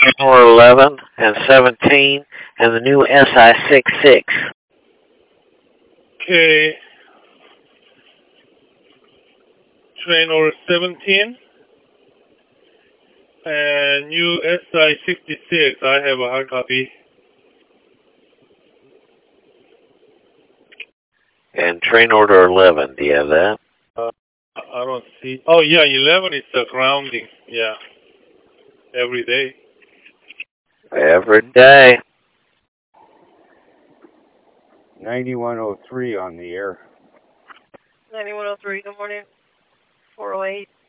Or 11 and 17 and the new SI-66. Okay. Train order 17 and new SI-66. I have a hard copy. And train order 11. Do you have that? I don't see. Oh, yeah, 11 is the grounding. Yeah. Every day. Every day. 9103 on the air. 9103, good morning. 408.